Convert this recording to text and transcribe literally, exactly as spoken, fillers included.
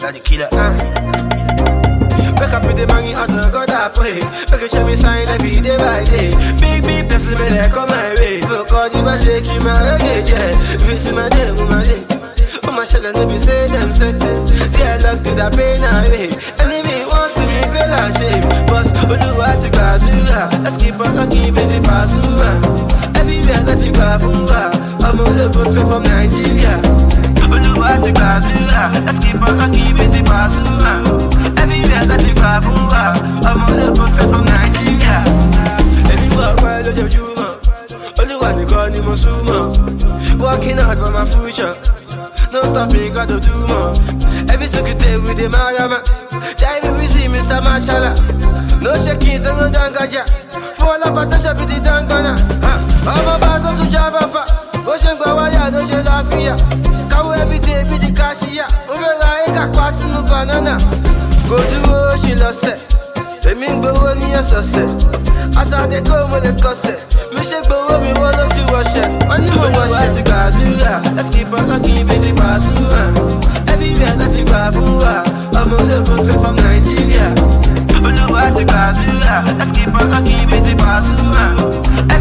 not the killer. Uh. Wake up with the money out of God I pray. Make you show me sign every day by day. Big, big blessings me they come my way. Because you are shaking my luggage, yeah. Visit my day, my day. Oh my shell and let me say them senses. Yeah, luck to that pain away. Enemy wants to me feel ashamed. But Oluwa ti gbàdúrà. Let's keep on rocking, busy Pasuma. Everywhere that you go from, I'm on the boat from Nigeria. Oluwa ti gbàdúrà. Let's keep on rocking, busy Pasuma. Everywhere that you go from, I'm on the boat from Nigeria. Anywhere I go, Juma. Oluwa ti call ni mo sumo. Working hard for my future. No stopping, gotta do more. Every single day with the Marama. Try me, we see Mister Mashallah. No shaking, to go down, gaja. Fall up at the shop with the Dangana. I'm about to Java. Ocean Gawaya, no shade of fear. Cow every day with the cashier. Over like a passing no banana. Go to ocean, lost it. They mean go on your success. As I they go with the cosset. Me shake go me wall up to wash it. On you want to go. Let's keep on rocking, busy Pasuma. Everywhere that you go from, I'm on the boat from Nigeria. Oluwa ti gbàdúrà. Let's keep on rocking, busy Pasuma.